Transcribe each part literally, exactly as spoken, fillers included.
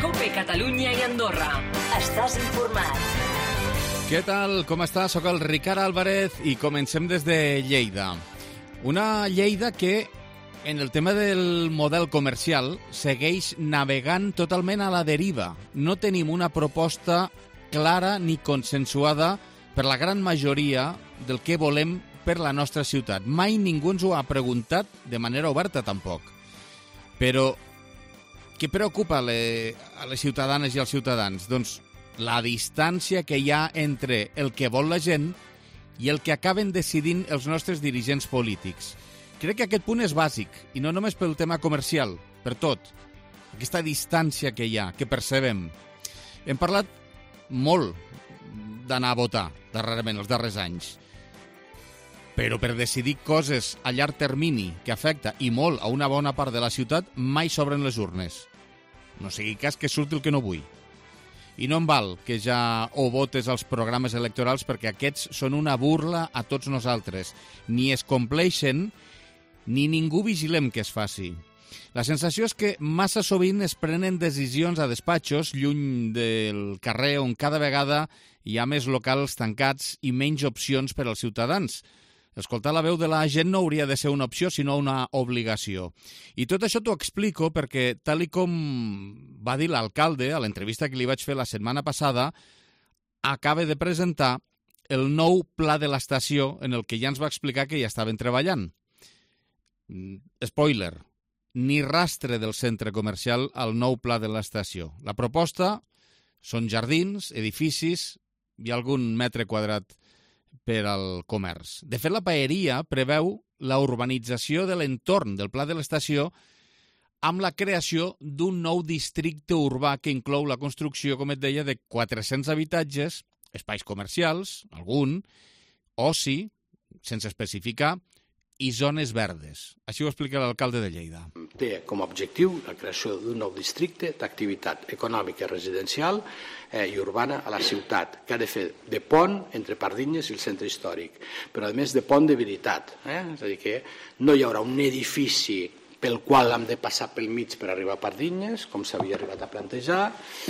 COPE Catalunya i Andorra. Estàs informat. Què tal? Com està? Soc el Ricard Álvarez i comencem des de Lleida. Una Lleida que, en el tema del model comercial, segueix navegant totalment a la deriva. No tenim una proposta clara ni consensuada per la gran majoria del que volem per la nostra ciutat. Mai ningú ens ho ha preguntat de manera oberta, tampoc. Però què preocupa a les, a les ciutadanes i als ciutadans? Doncs la distància que hi ha entre el que vol la gent i el que acaben decidint els nostres dirigents polítics. Crec que aquest punt és bàsic, i no només pel tema comercial, per tot. Aquesta distància que hi ha, que percebem. Hem parlat molt d'anar a votar, darrerament, els darrers anys. Però per decidir coses a llarg termini que afecta i molt a una bona part de la ciutat, mai s'obren les urnes. No sigui cas que surti el que no vull. I no em val que ja ho votes als programes electorals perquè aquests són una burla a tots nosaltres. Ni es compleixen, ni ningú vigilem que es faci. La sensació és que massa sovint es prenen decisions a despatxos lluny del carrer on cada vegada hi ha més locals tancats i menys opcions per als ciutadans. Escoltar la veu de la gent no hauria de ser una opció, sinó una obligació. I tot això t'ho explico perquè, tal i com va dir l'alcalde a l'entrevista que li vaig fer la setmana passada, acaba de presentar el nou pla de l'estació en el que ja ens va explicar que ja estaven treballant. Spoiler, ni rastre del centre comercial al nou pla de l'estació. La proposta són jardins, edificis i algun metre quadrat per al comerç. De fet, la paeria preveu la urbanització de l'entorn del pla de l'estació amb la creació d'un nou districte urbà que inclou la construcció, com et deia, de quatre-cents habitatges, espais comercials, algun, oci, sense especificar, i zones verdes. Així ho explica l'alcalde de Lleida. Té com a objectiu la creació d'un nou districte d'activitat econòmica residencial eh, i urbana a la ciutat, que ha de fer de pont entre Pardines i el centre històric, però a més de pont de veritat. Eh? És a dir, que no hi haurà un edifici pel qual hem de passar pel mig per arribar a Pardines, com s'havia arribat a plantejar.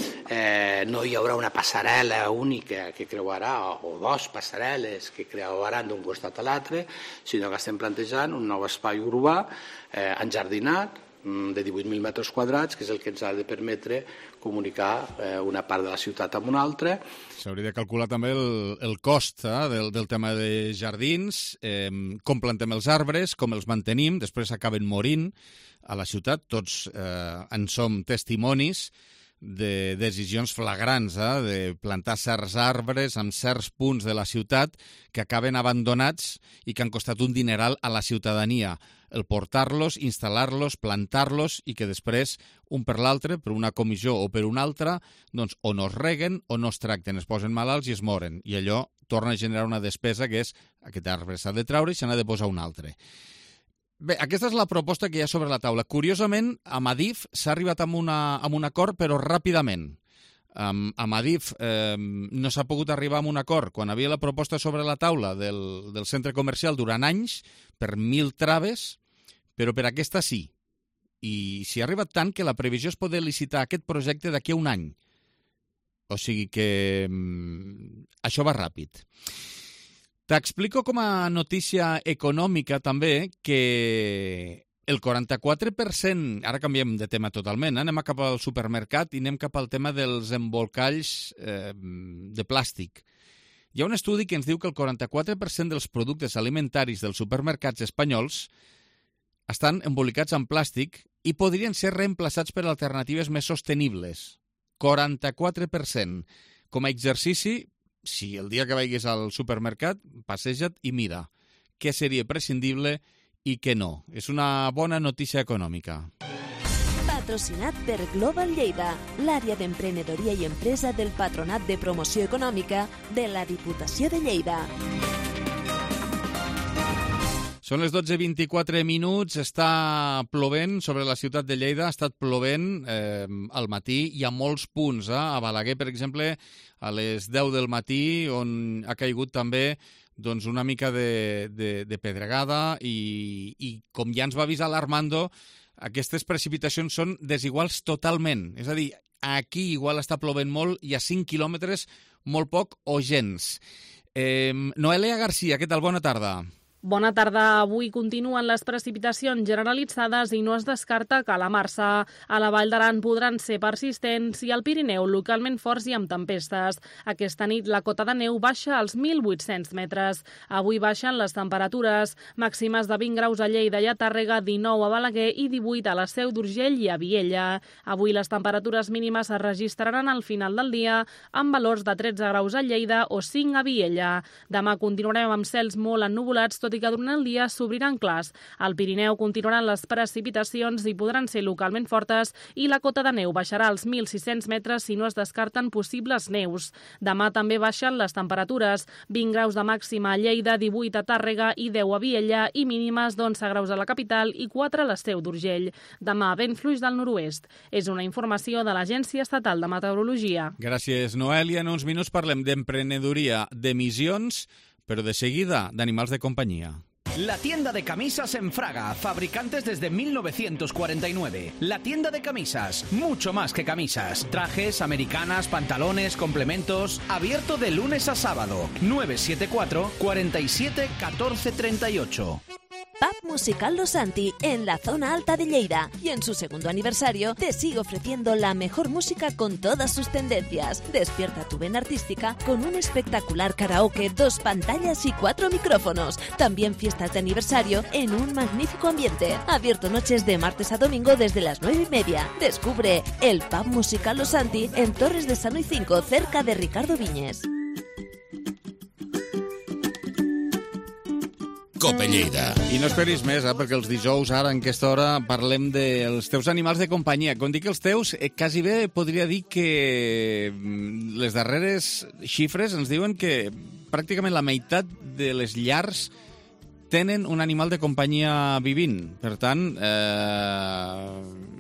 Eh, no hi haurà una passarel·la única que creuarà, o dos passarel·les que creuaran d'un costat a l'altre, sinó que estem plantejant un nou espai urbà eh, enjardinat, de divuit mil metres quadrats, que és el que ens ha de permetre comunicar eh, una part de la ciutat amb una altra. S'hauria de calcular també el, el cost eh, del, del tema de jardins, eh, com plantem els arbres, com els mantenim, després acaben morint a la ciutat. Tots eh, en som testimonis de decisions flagrants, eh, de plantar certs arbres en certs punts de la ciutat que acaben abandonats i que han costat un dineral a la ciutadania. El portar-los, instal·lar-los, plantar-los i que després, un per l'altre, per una comissió o per una altra, doncs o no es reguen o no es tracten, es posen malalts i es moren. I allò torna a generar una despesa que és aquest arbre s'ha de treure i se n'ha de posar un altre. Bé, aquesta és la proposta que hi ha sobre la taula. Curiosament, amb Adif s'ha arribat amb, una, amb un acord, però ràpidament. Um, amb Adif eh, no s'ha pogut arribar a un acord quan havia la proposta sobre la taula del, del centre comercial durant anys, per mil traves, però per aquesta sí. I s'hi ha arribat tant que la previsió és poder licitar aquest projecte d'aquí a un any. O sigui que um, això va ràpid. T'explico com a notícia econòmica també que el quaranta-quatre per cent, ara canviem de tema totalment, eh? anem cap al supermercat i anem cap al tema dels embolcalls eh, de plàstic. Hi ha un estudi que ens diu que el quaranta-quatre per cent dels productes alimentaris dels supermercats espanyols estan embolicats en plàstic i podrien ser reemplaçats per alternatives més sostenibles. quaranta-quatre per cent. Com a exercici, si el dia que vagis al supermercat, passeja't i mira què seria prescindible i què no. És una bona notícia econòmica. Patrocinat per Global Lleida, l'àrea d'emprenedoria i empresa del Patronat de Promoció Econòmica de la Diputació de Lleida. Són les dotze i vint-i-quatre minuts, està plovent sobre la ciutat de Lleida, ha estat plovent eh, al matí i a molts punts. Eh? A Balaguer, per exemple, a les deu del matí, on ha caigut també doncs, una mica de, de, de pedregada i, i, com ja ens va avisar l'Armando, aquestes precipitacions són desiguals totalment. És a dir, aquí igual està plovent molt i a cinc quilòmetres molt poc o gens. Eh, Noelia Garcia, què tal? Bona tarda. Bona tarda. Avui continuen les precipitacions generalitzades i no es descarta calamarsa. A la Vall d'Aran podran ser persistents i al Pirineu localment forts i amb tempestes. Aquesta nit la cota de neu baixa als mil vuit-cents metres. Avui baixen les temperatures, màximes de vint graus a Lleida i a Tàrrega, dinou a Balaguer i divuit a la Seu d'Urgell i a Viella. Avui les temperatures mínimes es registraran al final del dia amb valors de tretze graus a Lleida o cinc a Viella. Demà continuarem amb cels molt ennuvolats, tot i que durant el dia s'obriran clars. Al Pirineu continuaran les precipitacions i podran ser localment fortes i la cota de neu baixarà als mil sis-cents metres si no es descarten possibles neus. Demà també baixen les temperatures, vint graus de màxima a Lleida, divuit a Tàrrega i deu a Viella i mínimes d'onze graus a la capital i quatre a la Seu d'Urgell. Demà vent fluix del nord-oest. És una informació de l'Agència Estatal de Meteorologia. Gràcies, Noelia. En uns minuts parlem d'emprenedoria, d'emissions, pero de seguida de animals de compañía. La tienda de camisas en Fraga, fabricantes desde mil novecientos cuarenta y nueve. La tienda de camisas, mucho más que camisas. Trajes, americanas, pantalones, complementos. Abierto de lunes a sábado. nueve siete cuatro, cuarenta y siete, catorce treinta y ocho. Pub Musical Los Santi, en la zona alta de Lleida. Y en su segundo aniversario te sigue ofreciendo la mejor música con todas sus tendencias. Despierta tu vena artística con un espectacular karaoke, dos pantallas y cuatro micrófonos. También fiestas de aniversario en un magnífico ambiente. Abierto noches de martes a domingo desde las nueve y media. Descubre el Pub Musical Los Santi en Torres de Sano y cinco, cerca de Ricardo Viñes. Cope Lleida. I no esperis més, eh, perquè els dijous, ara, en aquesta hora, parlem dels teus animals de companyia. Quan dic els teus, eh, quasi bé podria dir que les darreres xifres ens diuen que pràcticament la meitat de les llars tenen un animal de companyia vivint. Per tant, eh,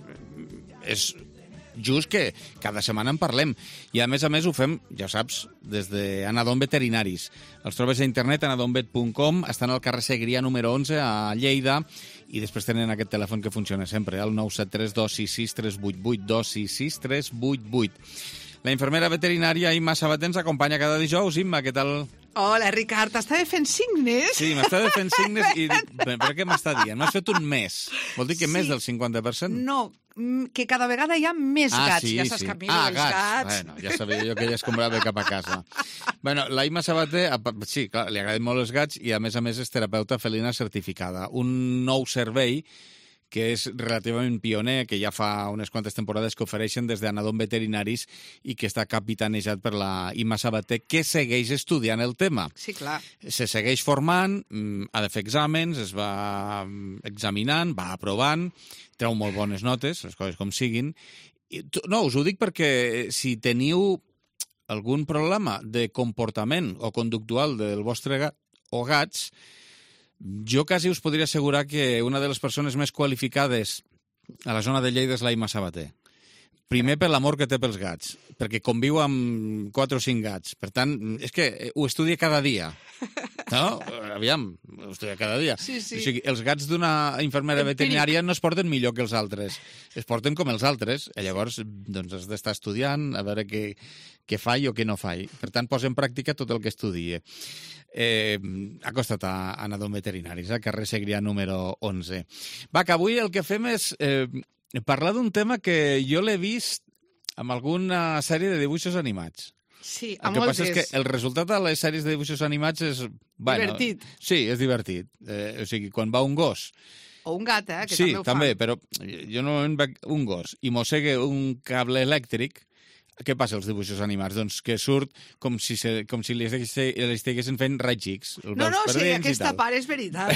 és just que cada setmana en parlem. I a més a més ho fem, ja saps, des d'Anadom Veterinaris. Els trobes a internet, anadombet punt com, estan al carrer Segrià número onze a Lleida i després tenen aquest telèfon que funciona sempre, el nou set tres dos sis sis tres vuit vuit, dos sis sis tres vuit vuit. La infermera veterinària Imma Sabater ens acompanya cada dijous. Imma, què tal? Hola, Ricard, t'estava fent signes? Sí, m'estava fent signes i dic, però què m'està dient? M'has fet un mes. Vol dir que Sí. més del cinquanta per cent? No, que cada vegada hi ha més Ah, gats. sí, ja saps sí. que a mi Ah, els gats. gats... Bueno, ja sabia jo que ella es comprava cap a casa. Bueno, la Imma Sabater, sí, clar, li agraden molt els gats i, a més a més, és terapeuta felina certificada. Un nou servei que és relativament pioner, que ja fa unes quantes temporades que ofereixen des d'Anadom Veterinaris i que està capitanejat per la Imma Sabater, que segueix estudiant el tema. Sí, clar. Se segueix formant, ha de fer exàmens, es va examinant, va aprovant, treu molt bones notes, les coses com siguin. I, no, us ho dic perquè si teniu algun problema de comportament o conductual del vostre gat o gats, jo quasi us podria assegurar que una de les persones més qualificades a la zona de Lleida és la Imma Sabater. Primer per l'amor que té pels gats, perquè conviu amb quatre o cinc gats. Per tant, és que ho estudia cada dia. No? Aviam, ho estudia cada dia. Sí, sí. O sigui, els gats d'una infermera veterinària no es porten millor que els altres. Es porten com els altres. I llavors, doncs, has d'estar estudiant, a veure què, què fa o què no fa. Per tant, posa en pràctica tot el que estudie. Eh, acosta't a Anadom Veterinaris, a carrer Segrià número onze. Va, que avui el que fem és eh, parlar d'un tema que jo l'he vist amb alguna sèrie de dibuixos animats. Sí, El a que moltes. passa és que el resultat de les sèries de dibuixos animats és... Bueno, Divertit. Sí, és divertit. Eh, o sigui, quan va un gos... O un gat, eh, que Sí, també ho també, fan. però jo normalment veig un gos i mossega un cable elèctric. Què passa als dibuixos animats? Doncs que surt com si, se, com si li estiguessin, li estiguessin fent raig-X. El No, veus no, per sí, dins i aquesta tal. part és veritat.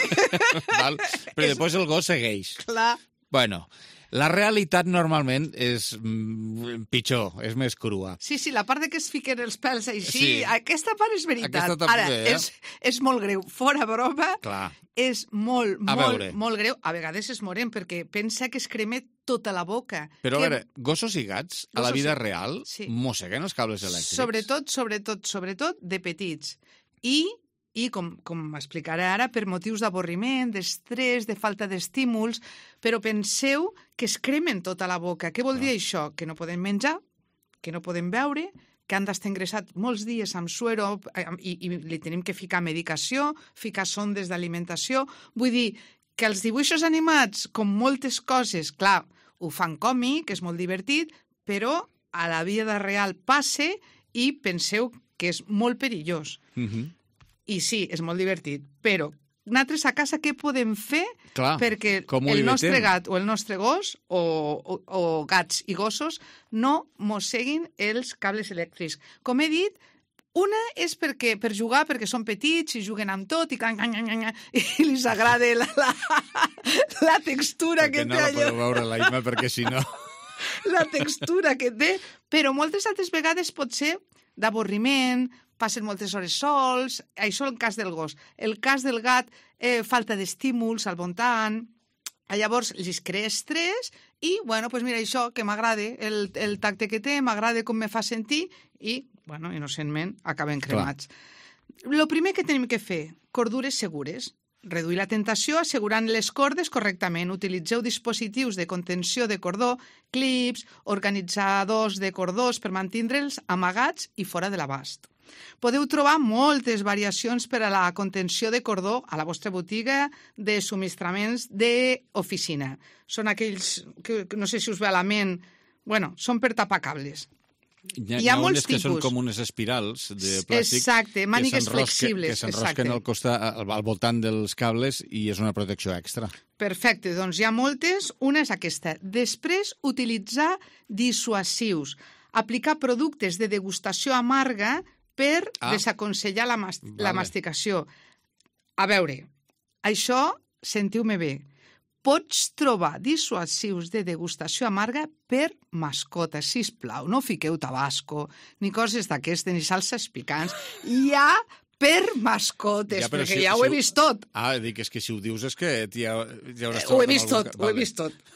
Val? Però després el gos segueix. Clar. Bueno, la realitat normalment és mm, pitjor, és més crua. Sí, sí, la part de que es fiquen els pèls així, Sí. aquesta part és veritat. Aquesta també, Ara, eh? és, és molt greu. Fora broma, Clar. és molt, A molt, veure. molt greu. A vegades es moren perquè pensa que es crema tota la boca. Però a que... veure, gossos i gats, a la Gossos vida i- real, sí. mosseguen els cables elèctrics. Sobretot, sobretot, sobretot de petits. I i, com, com m'explicaré ara, per motius d'avorriment, d'estrès, de falta d'estímuls, però penseu que es cremen tota la boca. Què vol dir això? Que no podem menjar, que no podem beure, que han d'estar ingressat molts dies amb suero i, i li tenim que ficar medicació, ficar sondes d'alimentació. Vull dir que els dibuixos animats, com moltes coses, clar, ho fan còmic, és molt divertit, però a la vida real passa i penseu que és molt perillós. Mm-hmm. I sí, és molt divertit, però nosaltres a casa què podem fer Clar, perquè el nostre gat o el nostre gos o, o, o gats i gossos no mosseguin els cables elèctrics? Com he dit, una és perquè per jugar, perquè són petits i juguen amb tot i, can, can, can, can, i li agrada la, la, la textura perquè que no té la allò. podeu veure, la Imma, perquè si no... La textura que té, però moltes altres vegades pot ser d'avorriment, passen moltes hores sols, això el cas del gos. El cas del gat, eh, falta d'estímuls al voltant, llavors els crea estrès i, bueno, pues mira, això que m'agrada, el, el tacte que té, m'agrada com me fa sentir i, bueno, innocentment, acaben cremats. El primer que tenim que fer, cordures segures. Reduir la tentació assegurant les cordes correctament. Utilitzeu dispositius de contenció de cordó, clips, organitzadors de cordós per mantindre'ls amagats i fora de l'abast. Podeu trobar moltes variacions per a la contenció de cordó a la vostra botiga de subministraments d'oficina. Són aquells que no sé si us ve a la ment, bueno, són per tapar cables. Hi ha, Hi ha molts unes que tipus. són com unes espirals de plàstic. Exacte, mànigues flexibles. Que s'enrosquen al, costat, al, al voltant dels cables i és una protecció extra. Perfecte, doncs hi ha moltes. Una és aquesta. Després, utilitzar dissuasius. Aplicar productes de degustació amarga per ah. desaconsellar la, mas vale. la masticació. A veure, això, sentiu-me bé, pots trobar dissuasius de degustació amarga per mascota, sisplau. No fiqueu tabasco, ni coses d'aquestes, ni salses picants. Hi ha per mascotes, ja, perquè si, ja ho he vist tot. Ah, dic, és que si ho dius és que ja, ja hauràs eh, ho he vist tot, algun... ho he vist tot.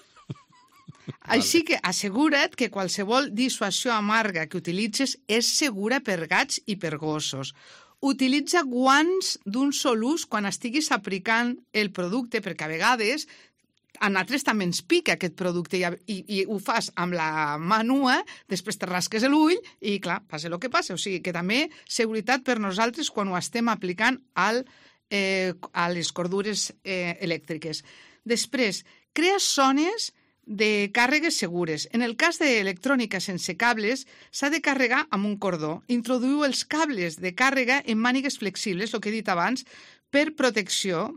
Així que assegura't que qualsevol dissuasió amarga que utilitzes és segura per gats i per gossos. Utilitza guants d'un sol ús quan estiguis aplicant el producte, perquè a vegades a nosaltres també ens pica aquest producte i, i, i ho fas amb la mà nua, després te rasques l'ull i, clar, passa el que passa. O sigui que també seguretat per nosaltres quan ho estem aplicant al, eh, a les cordures eh, elèctriques. Després, crea zones de càrregues segures. En el cas d'electrònica sense cables, s'ha de carregar amb un cordó. Introduïu els cables de càrrega en mànigues flexibles, el que he dit abans, per protecció,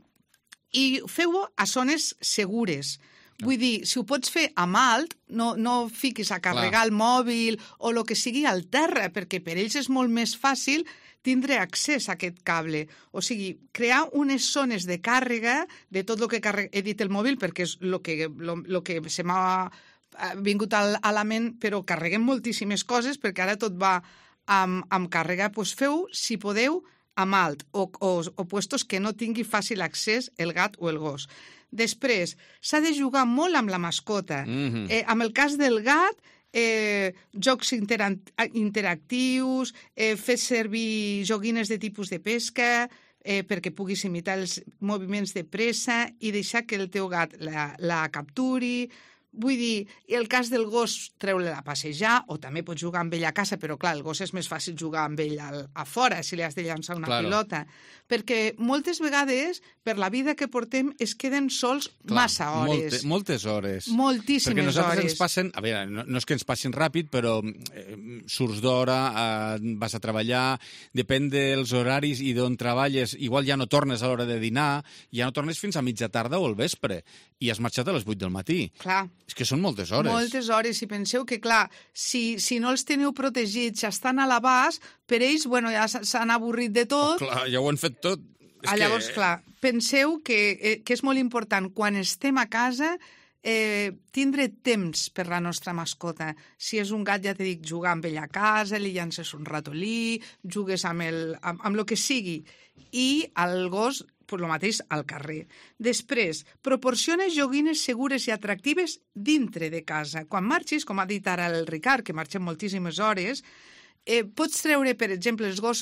i feu-ho a zones segures. Vull dir, si ho pots fer amb alt, no, no fiquis a carregar Clar. el mòbil o el que sigui al terra, perquè per ells és molt més fàcil tindre accés a aquest cable. O sigui, crear unes zones de càrrega de tot el que carrega... He dit el mòbil perquè és el que, lo, lo que se m'ha vingut a la ment, però carreguem moltíssimes coses perquè ara tot va amb, amb càrrega. Doncs feu, si podeu, amb alt o, o, o puestos que no tingui fàcil accés el gat o el gos. Després, s'ha de jugar molt amb la mascota. Mm-hmm. eh, amb el cas del gat, eh, jocs intera interactius, eh, fer servir joguines de tipus de pesca eh, perquè puguis imitar els moviments de pressa i deixar que el teu gat la, la capturi. Vull dir, el cas del gos, treu-le a passejar, o també pots jugar amb ell a casa, però clar, el gos és més fàcil jugar amb ell al, a fora, si li has de llançar una claro. pilota. Perquè moltes vegades, per la vida que portem, es queden sols clar, massa hores. Molte, moltes hores. Moltíssimes perquè nosaltres hores. ens passen, a veure, no, no és que ens passin ràpid, però eh, surts d'hora, eh, vas a treballar, depèn dels horaris i d'on treballes, igual ja no tornes a l'hora de dinar, ja no tornes fins a mitja tarda o al vespre, i has marxat a les vuit del matí. Clar. És que són moltes hores. Moltes hores, i penseu que, clar, si, si no els teniu protegits, ja estan a l'abast, per ells, bueno, ja s'han avorrit de tot. Oh, clar, ja ho han fet tot. És ah, llavors, que... clar, penseu que, eh, que és molt important, quan estem a casa, eh, tindre temps per la nostra mascota. Si és un gat, ja t'he dit, jugar amb ell a casa, li llances un ratolí, jugues amb el, amb, amb el que sigui. I el gos, pues, el mateix al carrer. Després, proporciona joguines segures i atractives dintre de casa. Quan marxis, com ha dit ara el Ricard, que marxem moltíssimes hores, eh, pots treure, per exemple, els gossos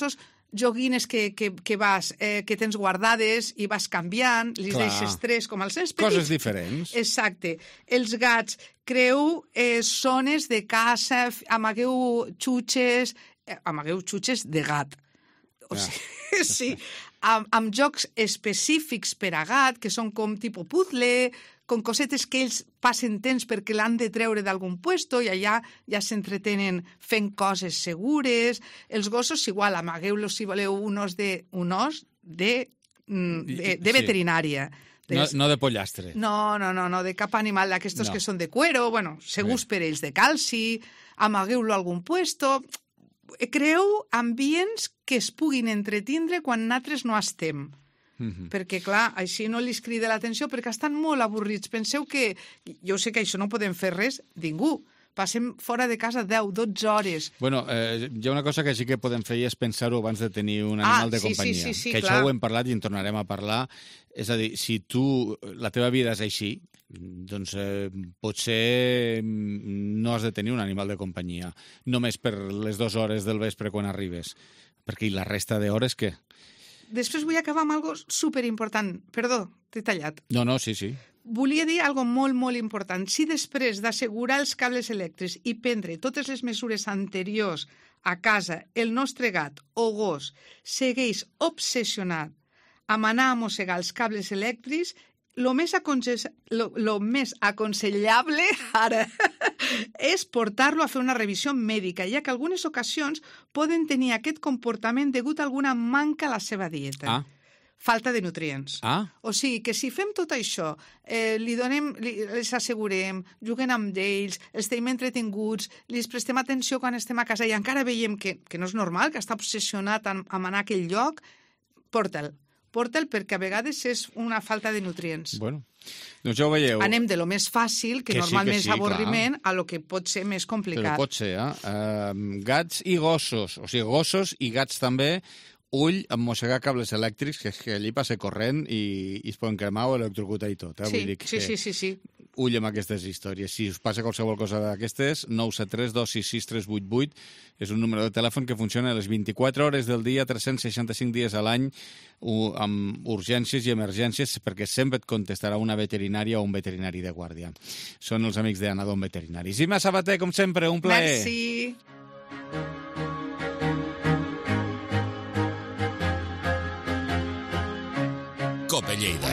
joguines que, que, que, vas, eh, que tens guardades i vas canviant, li Clar. deixes tres, com als nens petits. Coses diferents. Exacte. Els gats, creu eh, zones de caça, amagueu xutxes, eh, amagueu xutxes de gat. O Ah. sigui, sí, amb, amb jocs específics per a gat, que són com tipus puzzle, com cosetes que ells passen temps perquè l'han de treure d'algun puesto i allà ja s'entretenen fent coses segures. Els gossos, igual, amagueu-los si voleu un os de, un os de, de, de veterinària. No, no de pollastre. No, no, no, no, de cap animal d'aquestos No. que són de cuero, bueno, segurs per ells de calci, amagueu-lo a algun puesto. Creeu ambients que es puguin entretindre quan nosaltres no estem. Mhm. Perquè, clar, així no li crida l'atenció perquè estan molt avorrits. Penseu que, jo sé que això no podem fer res, ningú. Passem fora de casa deu, dotze hores. Bueno, eh, hi ha una cosa que sí que podem fer i és pensar-ho abans de tenir un animal Ah, de sí, companyia. sí, sí, sí, que clar. això ho hem parlat i en tornarem a parlar. És a dir, si tu, la teva vida és així, doncs eh, potser no has de tenir un animal de companyia, només per les dues hores del vespre quan arribes. Perquè i la resta d'hores, què? Després vull acabar amb algo superimportant. Perdó, t'he tallat. No, no, sí, sí. Volia dir algo molt, molt important. Si després d'assegurar els cables elèctrics i prendre totes les mesures anteriors a casa, el nostre gat o gos segueix obsessionat amb anar a mossegar els cables elèctrics, lo més, aconse- lo, lo més aconsellable ara és portar-lo a fer una revisió mèdica, ja que algunes ocasions poden tenir aquest comportament degut a alguna manca a la seva dieta. Ah. Falta de nutrients. Ah. O sigui, que si fem tot això, eh, li donem, li, les assegurem, juguem amb ells, els tenim entretinguts, li prestem atenció quan estem a casa i encara veiem que, que no és normal, que està obsessionat amb, amb anar a aquell lloc, porta'l. Porta'l perquè a vegades és una falta de nutrients. Bueno, doncs ja ho veieu. Anem de lo més fàcil, que, Que sí, normalment que sí, és avorriment, a lo que pot ser més Però complicat. pot ser, eh? Uh, gats i gossos, o sigui, gossos i gats també, ull amb mossegar cables elèctrics, que, que allí passa corrent i, i es poden cremar o electrocutar i tot. Eh? Sí, Vull dir que, sí, sí, sí, sí. Ull amb aquestes històries. Si us passa qualsevol cosa d'aquestes, nou set tres dos sis sis tres vuit vuit és un número de telèfon que funciona a les vint-i-quatre hores del dia, tres cents seixanta-cinc dies a l'any, u- amb urgències i emergències, perquè sempre et contestarà una veterinària o un veterinari de guàrdia. Són els amics d'Anadon Veterinaris. Imma Sabater, com sempre, un plaer. Merci. Cope Lleida.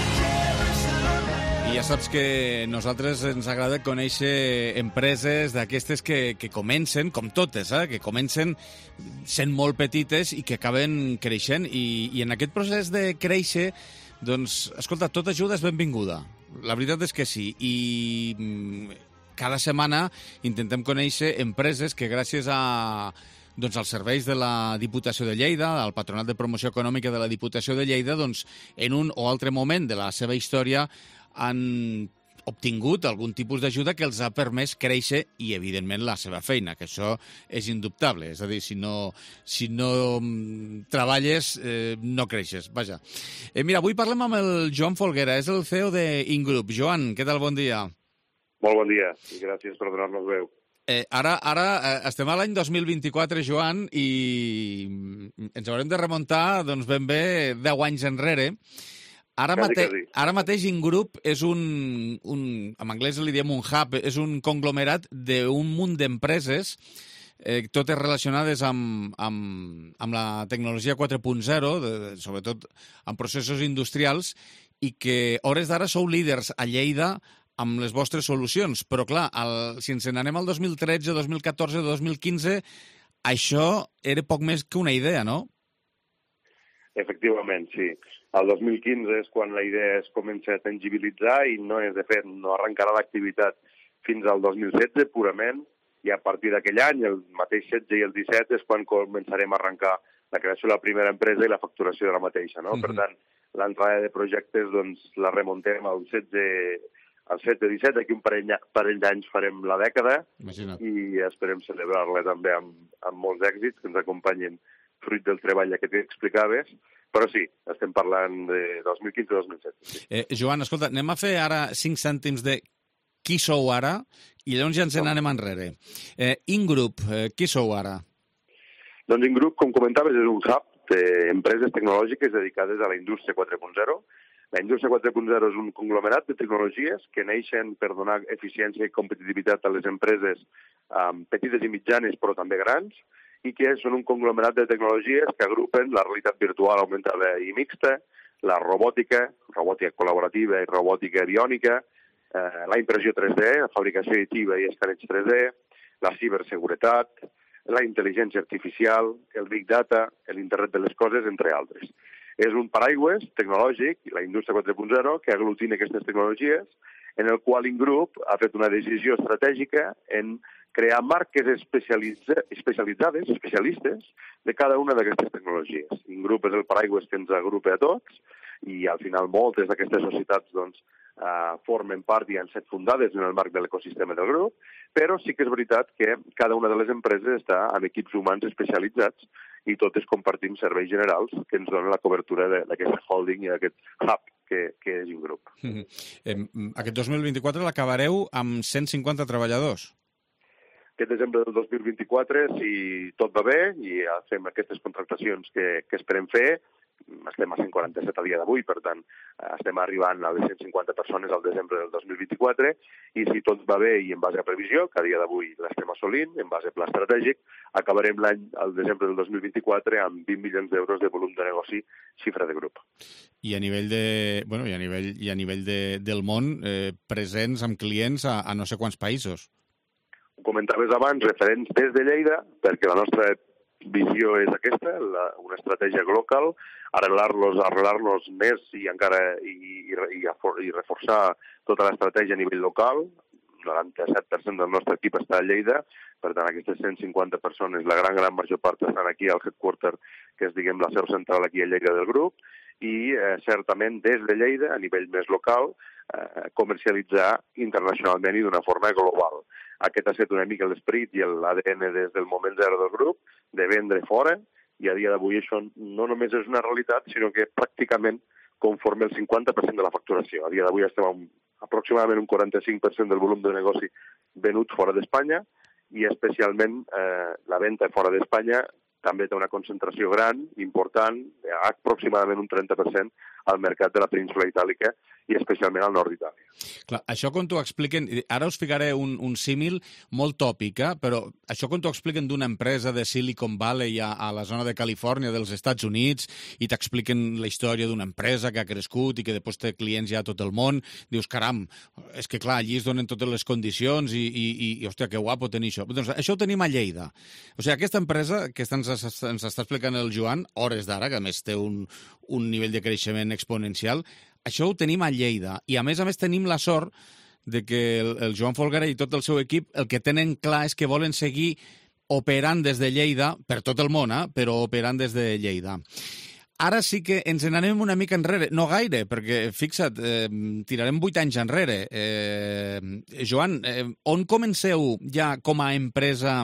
I ja saps que nosaltres ens agrada conèixer empreses d'aquestes que, que comencen, com totes, eh? que comencen sent molt petites i que acaben creixent. I, i en aquest procés de créixer, doncs, escolta, tota ajuda és benvinguda. La veritat és que sí. I mm, cada setmana intentem conèixer empreses que gràcies a doncs als serveis de la Diputació de Lleida, al Patronat de Promoció Econòmica de la Diputació de Lleida, doncs en un o altre moment de la seva història han obtingut algun tipus d'ajuda que els ha permès créixer i, evidentment, la seva feina, que això és indubtable. És a dir, si no, si no mm, treballes, eh, no creixes. Vaja. Eh, mira, avui parlem amb el Joan Folguera, és el C E O d'Ingroup. Joan, què tal? Bon dia. Molt bon dia i gràcies per donar-nos veu. Eh, ara ara eh, estem a l'any dos mil vint-i-quatre, Joan, i ens haurem de remuntar doncs, ben bé deu anys enrere. Ara, Quasi, mate quasi. ara mateix Ingroup és un, un, en anglès li diem un hub, és un conglomerat d'un munt d'empreses, eh, totes relacionades amb, amb, amb la tecnologia quatre punt zero, de, de, sobretot amb processos industrials, i que a hores d'ara sou líders a Lleida amb les vostres solucions. Però, clar, el, si ens n'anem al dos mil tretze, dos mil catorze, dos mil quinze, això era poc més que una idea, no? Efectivament, sí. El dos mil quinze és quan la idea es comença a tangibilitzar i no és, de fet, no arrencarà l'activitat fins al dos mil setze, purament, i a partir d'aquell any, el mateix setze i el disset, és quan començarem a arrencar la creació de la primera empresa i la facturació de la mateixa, no? Mhm. Per tant, l'entrada de projectes, doncs, la remuntem al setze, al setze disset, d'aquí un parell, parell d'anys farem la dècada. Imagina't. I esperem celebrar-la també amb, amb molts èxits que ens acompanyin fruit del treball que t'explicaves. Però sí, estem parlant de dos mil quinze dos mil setze. Sí. Eh, Joan, escolta, anem a fer ara cinc cèntims de qui sou ara i llavors ja ens n'anem enrere. Eh, Ingroup, eh, qui sou ara? Doncs InGroup, com comentaves, és un hub d'empreses tecnològiques dedicades a la indústria quatre punt zero. La indústria quatre punt zero és un conglomerat de tecnologies que neixen per donar eficiència i competitivitat a les empreses um, petites i mitjanes, però també grans, i que són un conglomerat de tecnologies que agrupen la realitat virtual augmentada i mixta, la robòtica, robòtica col·laborativa i robòtica biònica, eh, la impressió tres D, la fabricació additiva i escaneig tres D, la ciberseguretat, la intel·ligència artificial, el Big Data, l'Internet de les Coses, entre altres. És un paraigües tecnològic, la indústria quatre punt zero, que aglutina aquestes tecnologies, en el qual InGroup ha fet una decisió estratègica en crear marques especialitza, especialitzades, especialistes, de cada una d'aquestes tecnologies. InGroup és el paraigües que ens agrupa a tots, i al final moltes d'aquestes societats doncs, uh, formen part i han estat fundades en el marc de l'ecosistema del grup, però sí que és veritat que cada una de les empreses està amb equips humans especialitzats i totes compartim serveis generals que ens donen la cobertura d'aquest holding i d'aquest hub que, que és InGroup. Mm-hmm. eh, aquest dos mil vint-i-quatre l'acabareu amb cent cinquanta treballadors. Aquest desembre del dos mil vint-i-quatre, si tot va bé i fem aquestes contractacions que, que esperem fer, estem a cent quaranta-set a dia d'avui, per tant, estem arribant a les cent cinquanta persones al desembre del dos mil vint-i-quatre, i si tot va bé i en base a previsió, que a dia d'avui l'estem assolint, en base a pla estratègic, acabarem l'any al desembre del dos mil vint-i-quatre amb vint milions d'euros de volum de negoci, xifra de grup. I a nivell de, bueno, i a nivell, i a nivell de, del món, eh, presents amb clients a, a no sé quants països. Ho comentaves abans, referents des de Lleida, perquè la nostra visió és aquesta, la, una estratègia local, arrelar-los, arrelar-los més i encara i, i, i, i reforçar tota l'estratègia a nivell local. El noranta-set per cent del nostre equip està a Lleida, per tant, aquestes cent cinquanta persones, la gran, gran major part estan aquí al headquarter, que és, diguem, la seu central aquí a Lleida del grup, i eh, certament des de Lleida, a nivell més local, eh, comercialitzar internacionalment i d'una forma global. Aquest ha estat una mica l'esperit i l'A D N des del moment zero del grup, de vendre fora, i a dia d'avui això no només és una realitat, sinó que pràcticament conforma el cinquanta per cent de la facturació. A dia d'avui estem amb aproximadament un quaranta-cinc per cent del volum de negoci venut fora d'Espanya, i especialment eh, la venda fora d'Espanya també té una concentració gran, important, aproximadament un trenta per cent al mercat de la península itàlica i especialment al nord d'Itàlia. Clar, això quan t'ho expliquen, ara us ficaré un, un símil molt tòpic, eh? Però això quan t'ho expliquen d'una empresa de Silicon Valley a, a la zona de Califòrnia dels Estats Units i t'expliquen la història d'una empresa que ha crescut i que després té clients ja a tot el món, dius, caram, és que clar, allí es donen totes les condicions i, i, i, i hòstia, que guapo tenir això. Doncs això ho tenim a Lleida. O sigui, aquesta empresa que ens, ens està explicant el Joan, hores d'ara, que a més té un, un nivell de creixement exponencial, això ho tenim a Lleida. I a més a més tenim la sort de que el, el Joan Folguera i tot el seu equip el que tenen clar és que volen seguir operant des de Lleida, per tot el món, eh? Però operant des de Lleida. Ara sí que ens n'anem una mica enrere, no gaire, perquè, fixa't, eh, tirarem vuit anys enrere. Eh, Joan, eh, on comenceu ja com a empresa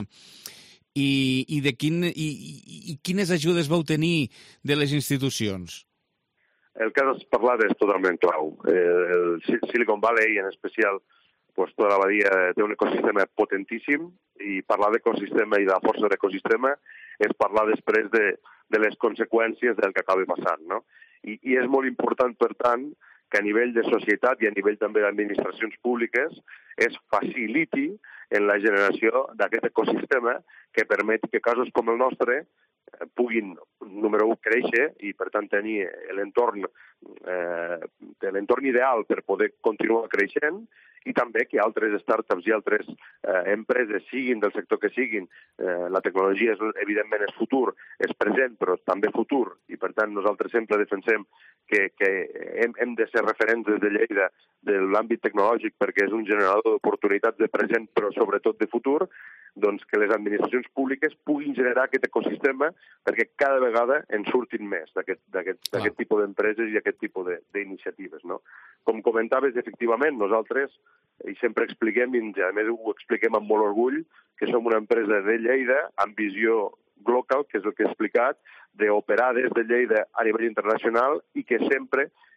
i, i, de quin, i, i, i quines ajudes vau tenir de les institucions? El que has parlat és totalment clau. El Silicon Valley, en especial, pues, tota la badia té un ecosistema potentíssim, i parlar d'ecosistema i de la força de l'ecosistema és parlar després de, de les conseqüències del que acaba passant, no? I, I és molt important, per tant, que a nivell de societat i a nivell també d'administracions públiques es faciliti en la generació d'aquest ecosistema que permeti que casos com el nostre puguin, número un, créixer i, per tant, tenir l'entorn eh, l'entorn ideal per poder continuar creixent, i també que altres startups i altres eh, empreses, siguin del sector que siguin, eh, la tecnologia, és, evidentment, és futur, és present, però també futur, i, per tant, nosaltres sempre defensem que, que hem, hem de ser referents des de Lleida de l'àmbit tecnològic perquè és un generador d'oportunitats de present, però sobretot de futur, doncs que les administracions públiques puguin generar aquest ecosistema perquè cada vegada en surtin més d'aquest ah. tipus d'empreses i d'aquest tipus d'iniciatives, no? Com comentaves, efectivament, nosaltres, i sempre expliquem, i a més ho expliquem amb molt orgull, que som una empresa de Lleida amb visió global, que és el que he explicat, d'operar des de Lleida a nivell internacional i que sempre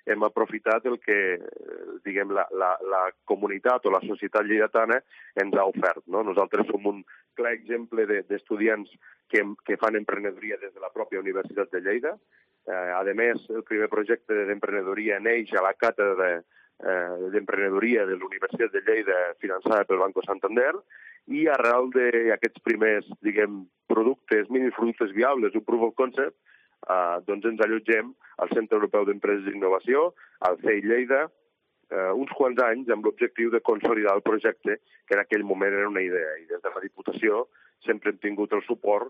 hem aprofitat el que, diguem, la, la, la comunitat o la societat lleidatana ens ha ofert, no? Nosaltres som un clar exemple d'estudiants que, que fan emprenedoria des de la pròpia Universitat de Lleida. Eh, a més, el primer projecte d'emprenedoria neix a la càtedra eh, d'emprenedoria de la Universitat de Lleida finançada pel Banco Santander, i arrel d'aquests primers, diguem, productes, miniproductes viables, un proof of concept, eh, doncs ens allotgem al Centre Europeu d'Empreses d'Innovació, al C E I Lleida, eh, uns quants anys amb l'objectiu de consolidar el projecte, que en aquell moment era una idea. I des de la Diputació sempre hem tingut el suport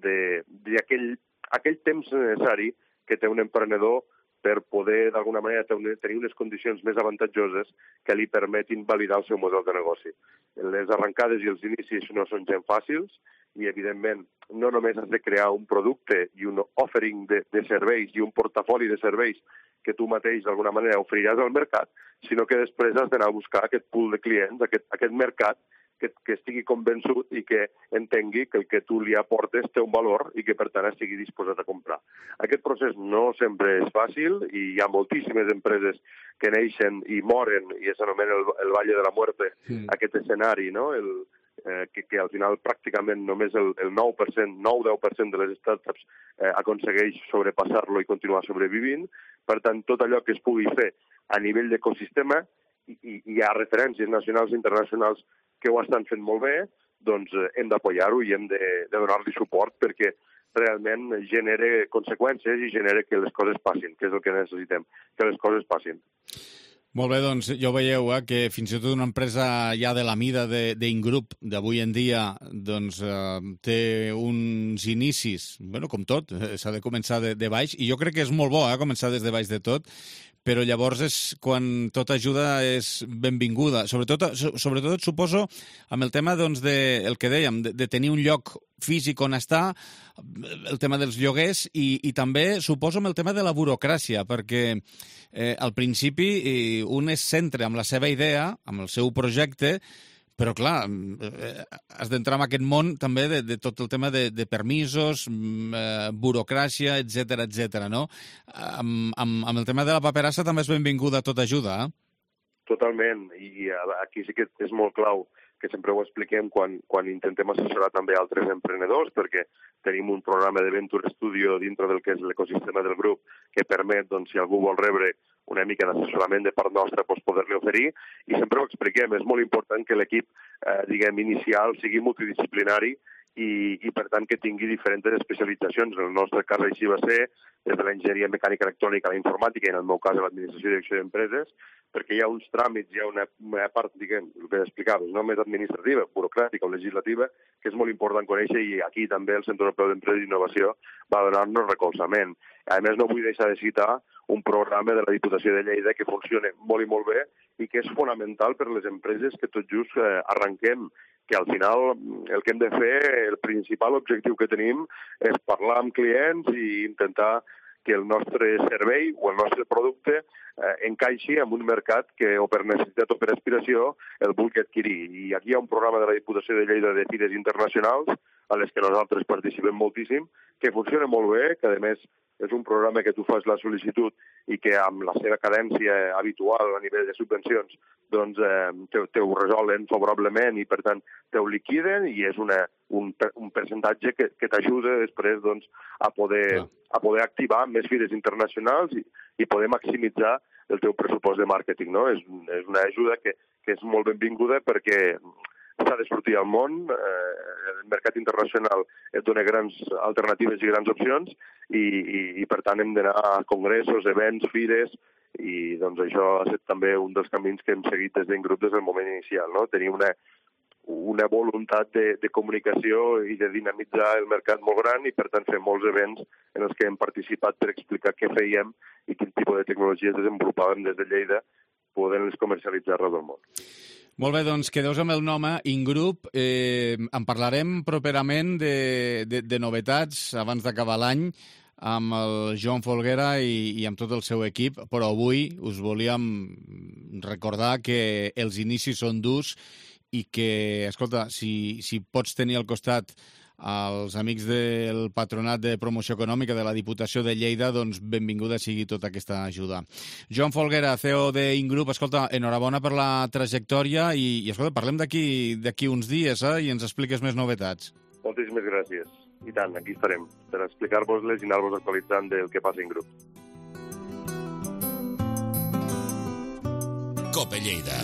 d'aquell aquell temps necessari que té un emprenedor per poder, d'alguna manera, tenir unes condicions més avantatjoses que li permetin validar el seu model de negoci. Les arrencades i els inicis no són gens fàcils i, evidentment, no només has de crear un producte i un offering de, de serveis i un portafoli de serveis que tu mateix, d'alguna manera, oferiràs al mercat, sinó que després has d'anar a buscar aquest pool de clients, aquest, aquest mercat, que, que estigui convençut i que entengui que el que tu li aportes té un valor i que, per tant, estigui disposat a comprar. Aquest procés no sempre és fàcil i hi ha moltíssimes empreses que neixen i moren i s'anomena el, el Valle de la Muerte, sí. Aquest escenari, no? El, eh, que, que al final pràcticament només el, el nou per cent, nou a deu per cent de les startups eh, aconsegueix sobrepassar-lo i continuar sobrevivint. Per tant, tot allò que es pugui fer a nivell d'ecosistema, i, i hi ha referències nacionals i internacionals que ho estan fent molt bé, doncs hem d'apoyar-ho i hem de, de donar-li suport perquè realment genere conseqüències i genere que les coses passin, que és el que necessitem, que les coses passin. Molt bé, doncs ja ho veieu, eh, que fins i tot una empresa ja de la mida d'Ingroup d'avui en dia doncs, eh, té uns inicis, bueno, com tot, s'ha de començar de, de baix, i jo crec que és molt bo eh, començar des de baix de tot, però llavors és quan tota ajuda és benvinguda. Sobretot, sobretot suposo, amb el tema doncs, de, el que dèiem, de, de tenir un lloc físic on estar, el tema dels lloguers, i, i també suposo amb el tema de la burocràcia, perquè eh, al principi eh, un es centra amb la seva idea, amb el seu projecte, però, clar, has d'entrar en aquest món també de, de tot el tema de, de permisos, eh, burocràcia, etcètera, etcètera, no? Amb, amb, amb el tema de la paperassa també és benvinguda tota ajuda, eh? Totalment, i aquí sí que és molt clau, que sempre ho expliquem quan, quan intentem assessorar també altres emprenedors, perquè tenim un programa de Venture Studio dintre del que és l'ecosistema del grup que permet, doncs, si algú vol rebre una mica d'assessorament de part nostra, doncs poder-li oferir, i sempre ho expliquem, és molt important que l'equip, eh, diguem, inicial sigui multidisciplinari i, i, per tant, que tingui diferents especialitzacions. En el nostre cas així va ser, des de l'enginyeria mecànica electrònica a la informàtica i, en el meu cas, a l'administració i direcció d'empreses, perquè hi ha uns tràmits, hi ha una, una part, diguem, el que explicaves, no més administrativa, burocràtica o legislativa, que és molt important conèixer, i aquí també el Centre Europeu d'Empreses i Innovació va donar-nos recolzament. A més, no vull deixar de citar un programa de la Diputació de Lleida que funciona molt i molt bé i que és fonamental per a les empreses que tot just eh, arrenquem, que al final el que hem de fer, el principal objectiu que tenim és parlar amb clients i intentar que el nostre servei o el nostre producte eh, encaixi en un mercat que o per necessitat o per aspiració el vulgui adquirir. I aquí hi ha un programa de la Diputació de Lleida de fires internacionals a les que nosaltres participem moltíssim, que funciona molt bé, que a més és un programa que tu fas la sol·licitud i que amb la seva cadència habitual a nivell de subvencions doncs eh, te, te ho resolen favorablement i per tant te ho liquiden, i és una, un, un percentatge que, que t'ajuda després doncs, a, poder, a poder activar més fires internacionals i, i poder maximitzar el teu pressupost de màrqueting, no? És, és una ajuda que, que és molt benvinguda perquè s'ha de sortir al món, eh, el mercat internacional et dona grans alternatives i grans opcions i, i, i per tant hem d'anar a congressos, events, fires, i doncs això ha estat també un dels camins que hem seguit des d'Ingroup des del moment inicial, no? Tenir una, una voluntat de, de comunicació i de dinamitzar el mercat molt gran i per tant fer molts events en els que hem participat per explicar què fèiem i quin tipus de tecnologies desenvolupàvem des de Lleida, podent-les comercialitzar arreu del món. Molt bé, doncs quedeu amb el nom Ingroup. Eh, en parlarem properament de, de, de novetats abans d'acabar l'any amb el Joan Folguera i, i amb tot el seu equip, però avui us volíem recordar que els inicis són durs i que, escolta, si, si pots tenir al costat als amics del Patronat de Promoció Econòmica de la Diputació de Lleida, doncs benvinguda sigui tota aquesta ajuda. Joan Folguera, C E O d'Ingroup, escolta, enhorabona per la trajectòria i, i escolta, parlem d'aquí d'aquí uns dies eh, i ens expliques més novetats. Moltíssimes gràcies. I tant, aquí estarem, per explicar-vos-les i anar-vos actualitzant del que passa a Ingroup. Cope Lleida.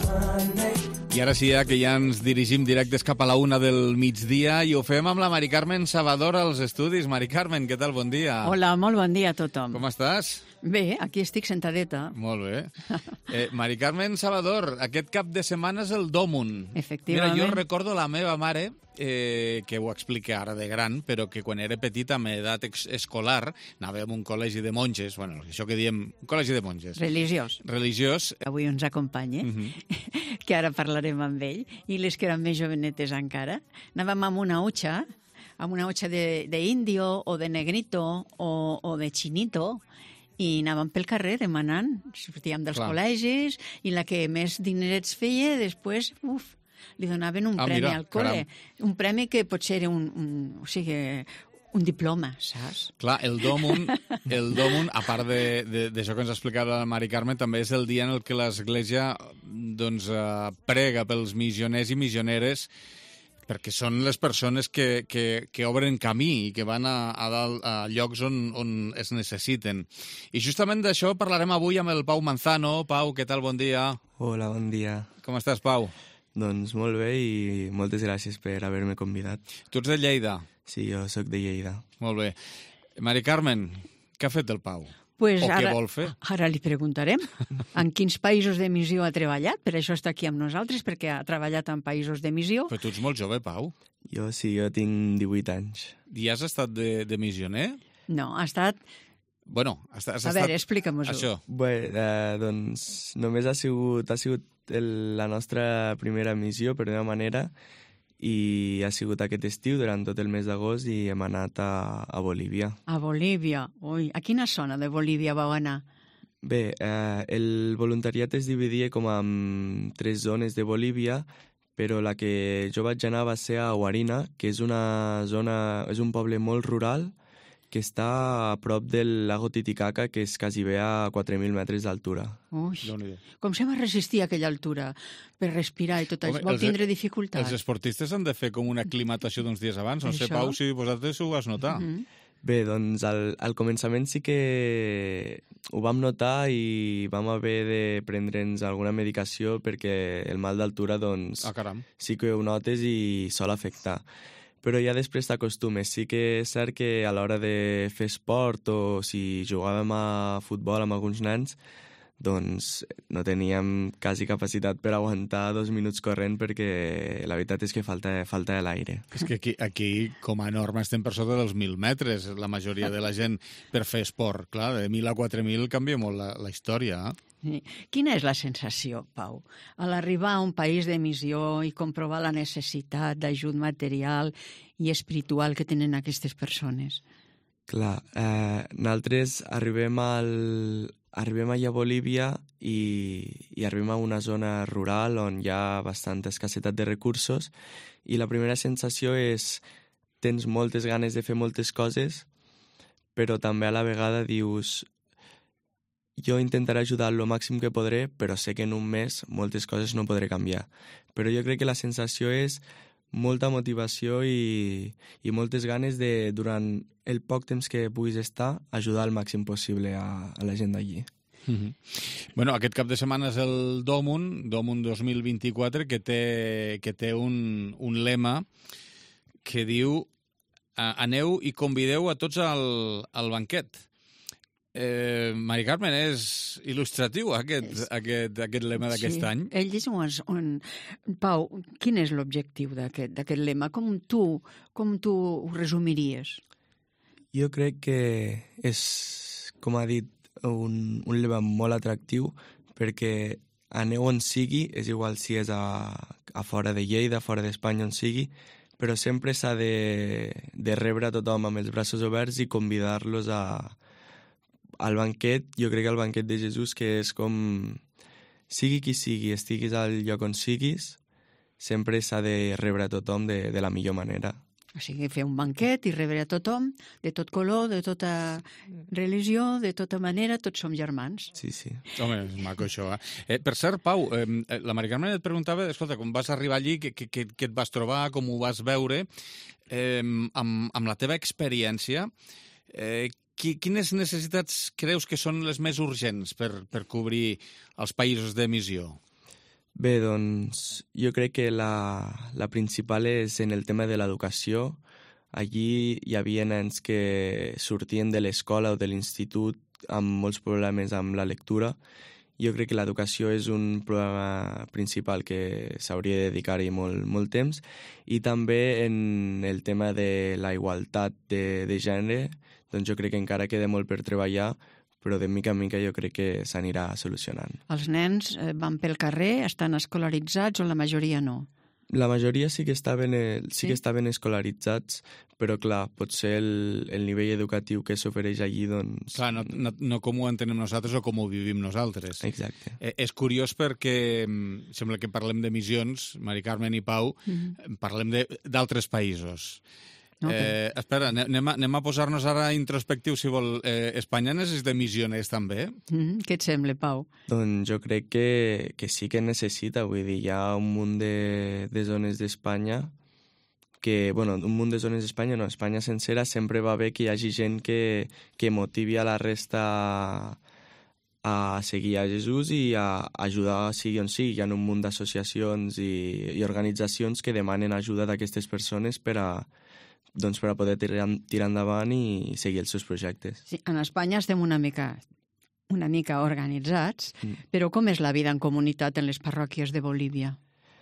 I ara sí, ja que ja ens dirigim directes cap a la una del migdia i ho fem amb la Mari Carmen Salvador als estudis. Mari Carmen, què tal? Bon dia. Hola, molt bon dia a tothom. Com estàs? Bé, aquí estic sentadeta. Molt bé. Eh, Mari Carmen Salvador, aquest cap de setmana és el Dòmun. Efectivament. Mira, jo recordo la meva mare, eh, que ho explica ara de gran, però que quan era petita, amb edat escolar, anava a un col·legi de monges, bueno, això que diem, un col·legi de monges. Religiós. Religiós. Avui ens acompanya, uh -huh. que ara parlarem amb ell, i les que eren més jovenetes encara. Anàvem amb una utxa, amb una utxa d'índio o de negrito o, o de chinito, i anàvem pel carrer demanant, sortíem dels Clar. col·legis, i la que més dinerets feia, després, uf, li donaven un ah, premi mira, al col·le. Caram. Un premi que potser era un, un, o sigui, un diploma, saps? Clar, el Dòmun, el Dòmun, a part d'això que ens ha explicat la Mari Carmen, també és el dia en el que l'Església doncs, uh, prega pels missioners i missioneres, perquè són les persones que, que, que obren camí i que van a, a, dalt, a llocs on, on es necessiten. I justament d'això parlarem avui amb el Pau Manzano. Pau, què tal? Bon dia. Hola, bon dia. Com estàs, Pau? Doncs molt bé i moltes gràcies per haver-me convidat. Tu ets de Lleida? Sí, jo sóc de Lleida. Molt bé. Mari Carmen, què ha fet el Pau? Pues o ara, què vol fer? Ara li preguntarem en quins països de missió ha treballat, per això està aquí amb nosaltres, perquè ha treballat en països de missió. Però tu ets molt jove, Pau. Jo sí, jo tinc divuit anys. I has estat de, de missioner? No, ha estat... Bueno, has, has a estat... veure, explica'm-ho. Això. Bé, eh, doncs només ha sigut, ha sigut el, la nostra primera missió, per una manera, i ha sigut aquest estiu, durant tot el mes d'agost, i hem anat a, a Bolívia. A Bolívia? Ui, a quina zona de Bolívia vau anar? Bé, eh, el voluntariat es dividia com en tres zones de Bolívia, però la que jo vaig anar va ser a Huarina, que és una zona, és un poble molt rural, que està a prop del lago Titicaca, que és quasi bé a quatre mil metres d'altura. Ui, com se va resistir a aquella altura per respirar i tot això? Vol tindre dificultats? Els esportistes han de fer com una aclimatació d'uns dies abans. No sé, Pau, si vosaltres ho vas notar. Mm -hmm. Bé, doncs al, al començament sí que ho vam notar i vam haver de prendre'ns alguna medicació perquè el mal d'altura doncs, ah, caram. sí que ho notes i sol afectar. Però ja després t'acostumes. Sí que és cert que a l'hora de fer esport o si jugàvem a futbol amb alguns nens, doncs no teníem quasi capacitat per aguantar dos minuts corrent perquè la veritat és que falta, falta l'aire. És que aquí, aquí, com a norma, estem per sota dels mil metres, la majoria de la gent, per fer esport. Clar, de mil a quatre mil canvia molt la, la història, eh? Sí. Quina és la sensació, Pau, a l'arribar a un país de missió i comprovar la necessitat d'ajut material i espiritual que tenen aquestes persones? Clar, eh, nosaltres arribem, al, arribem allà a Bolívia i, i arribem a una zona rural on hi ha bastanta escassetat de recursos i la primera sensació és tens moltes ganes de fer moltes coses, però també a la vegada dius jo intentaré ajudar el màxim que podré, però sé que en un mes moltes coses no podré canviar. Però jo crec que la sensació és molta motivació i, i moltes ganes de, durant el poc temps que puguis estar, ajudar el màxim possible a, a la gent d'allí. Mm-hmm. Bueno, aquest cap de setmana és el Dòmun, Dòmun dos mil vint-i-quatre, que té, que té un, un lema que diu aneu i convideu a tots al, al banquet. Eh, Mari Carmen, és il·lustratiu aquest, és... aquest, aquest lema d'aquest sí. any? Ell és un, un... Pau, quin és l'objectiu d'aquest lema? Com tu, com tu ho resumiries? Jo crec que és, com ha dit, un, un lema molt atractiu perquè aneu on sigui, és igual si és a, a fora de Lleida, fora d'Espanya, on sigui, però sempre s'ha de, de rebre a tothom amb els braços oberts i convidar-los a al banquet. Jo crec que el banquet de Jesús, que és com sigui qui sigui, estiguis al lloc on siguis, sempre s'ha de rebre a tothom de, de la millor manera. O sigui, fer un banquet i rebre a tothom, de tot color, de tota religió, de tota manera, tots som germans. Sí, sí. Home, és maco això, eh? eh per cert, Pau, eh, la Mari Carmen et preguntava, escolta, com vas arribar allí, què, què, què et vas trobar, com ho vas veure, eh, amb, amb la teva experiència, eh, quines necessitats creus que són les més urgents per, per cobrir els països d'emissió? Bé, doncs jo crec que la, la principal és en el tema de l'educació. Allí hi havia nens que sortien de l'escola o de l'institut amb molts problemes amb la lectura. Jo crec que l'educació és un problema principal que s'hauria de dedicar-hi molt, molt temps. I també en el tema de la igualtat de, de gènere, doncs jo crec que encara queda molt per treballar, però de mica en mica jo crec que s'anirà solucionant. Els nens van pel carrer, estan escolaritzats o la majoria no? La majoria sí que estaven, sí? Sí? que estaven escolaritzats, però clar, potser el, el nivell educatiu que s'ofereix allí, doncs... Clar, no, no, no com ho entenem nosaltres o com ho vivim nosaltres. Exacte. Eh, és curiós perquè sembla que parlem de missions, Mari Carmen i Pau, mm-hmm. parlem d'altres països. No, eh, espera, anem a, anem a posar-nos ara introspectiu, si vol. Eh, Espanya necessita missioners, també? Mm, què et sembla, Pau? Doncs jo crec que, que sí que necessita. Vull dir, hi ha un munt de, de zones d'Espanya que, bueno, un munt de zones d'Espanya, no, Espanya sencera, sempre va bé que hi hagi gent que, que motivi a la resta a seguir a Jesús i a ajudar, sigui on sigui. Hi ha un munt d'associacions i, i organitzacions que demanen ajuda d'aquestes persones per a doncs per a poder tirar, tirar endavant i seguir els seus projectes. Sí, en Espanya estem una mica, una mica organitzats, mm. però com és la vida en comunitat en les parròquies de Bolívia?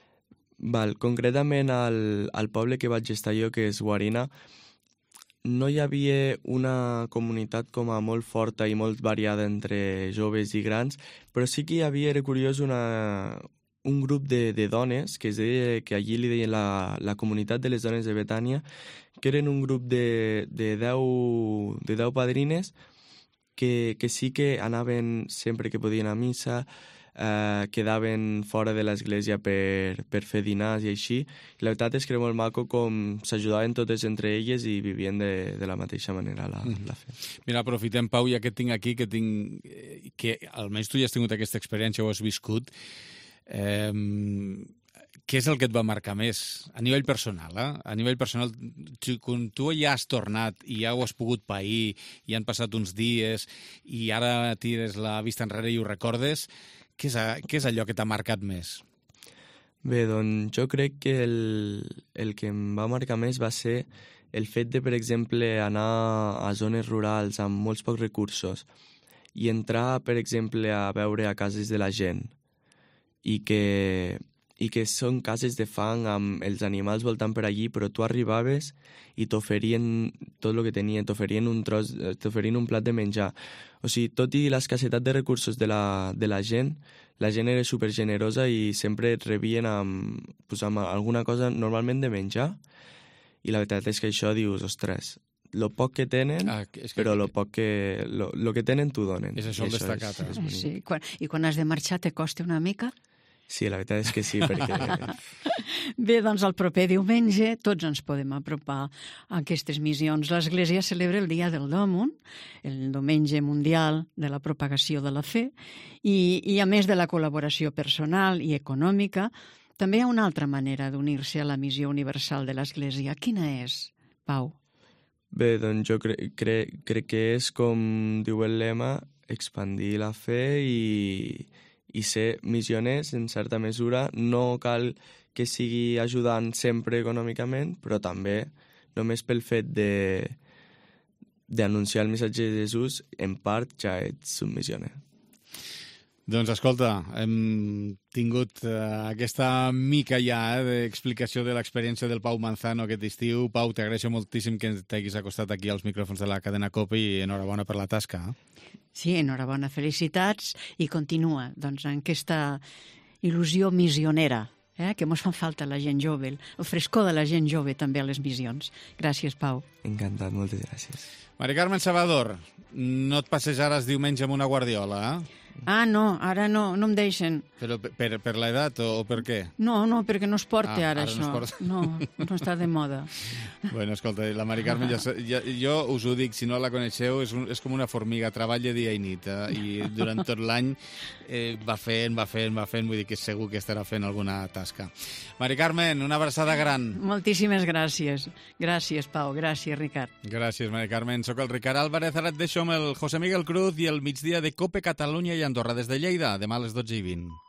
Val, concretament al, al poble que vaig estar jo, que és Guarina, no hi havia una comunitat com a molt forta i molt variada entre joves i grans, però sí que hi havia, era curiós, una... un grup de, de dones, que, es deia, que allí li deien la, la comunitat de les dones de Betània, que eren un grup de, de, deu, de deu padrines que, que sí que anaven sempre que podien a missa, eh, quedaven fora de l'església per, per fer dinars i així. I la veritat és que era molt maco com s'ajudaven totes entre elles i vivien de, de la mateixa manera la, mm. la fe. Mira, aprofitem, Pau, ja que et tinc aquí, que, tinc, que almenys tu ja has tingut aquesta experiència, ho has viscut. Eh, què és el que et va marcar més a nivell personal? Eh? A nivell personal, tu, quan tu ja has tornat i ja ho has pogut pair i han passat uns dies i ara tires la vista enrere i ho recordes, què és, a, què és allò que t'ha marcat més? Bé, doncs jo crec que el, el que em va marcar més va ser el fet de, per exemple, anar a zones rurals amb molts pocs recursos i entrar, per exemple, a veure a cases de la gent i que, i que són cases de fang amb els animals voltant per allí, però tu arribaves i t'oferien tot el que tenien, t'oferien un tros, t'oferien un plat de menjar. O sigui, tot i l'escassetat de recursos de la, de la gent, la gent era supergenerosa i sempre et rebien amb, pues, amb alguna cosa normalment de menjar, i la veritat és que això dius, ostres, lo poc que tenen, ah, que... però lo poc que, lo, lo que tenen t'ho donen. És això el destacat. És, és sí. Quan, I quan has de marxar te costa una mica? Sí, la veritat és que sí, perquè... Bé, doncs el proper diumenge tots ens podem apropar a aquestes missions. L'Església celebra el Dia del Dòmun, el Diumenge Mundial de la Propagació de la Fe, i, i a més de la col·laboració personal i econòmica, també hi ha una altra manera d'unir-se a la missió universal de l'Església. Quina és, Pau? Bé, doncs jo cre cre crec que és, com diu el lema, expandir la fe i... i ser missioners, en certa mesura. No cal que sigui ajudant sempre econòmicament, però també només pel fet de d'anunciar el missatge de Jesús, en part ja ets un missioner. Doncs escolta, hem tingut uh, aquesta mica ja eh, d'explicació de l'experiència del Pau Manzano aquest estiu. Pau, t'agraeixo moltíssim que t'haguis acostat aquí als micròfons de la cadena COPE i enhorabona per la tasca. Eh? Sí, enhorabona, felicitats, i continua doncs, en aquesta il·lusió missionera, eh, que mos fan falta la gent jove, el frescor de la gent jove també a les missions. Gràcies, Pau. Encantat, moltes gràcies. Mari Carmen Salvador, no et passejaràs diumenge amb una guardiola, eh? Ah, no, ara no, no em deixen. Però per, per l'edat o per què? No, no, perquè no es porta Ah, ara, ara no això. es porta. No, no està de moda. Bueno, escolta, la Mari Carmen, ja, ja, jo us ho dic, si no la coneixeu, és, un, és com una formiga, treballa dia i nit, eh? I durant tot l'any eh, va fent, va fent, va fent, vull dir que segur que estarà fent alguna tasca. Mari Carmen, una abraçada gran. Moltíssimes gràcies. Gràcies, Pau. Gràcies, Ricard. Gràcies, Mari Carmen. Soc el Ricard Álvarez, ara et deixo amb el José Miguel Cruz i el migdia de Cope Catalunya i Andorra des de Lleida, demà a les dotze i vint.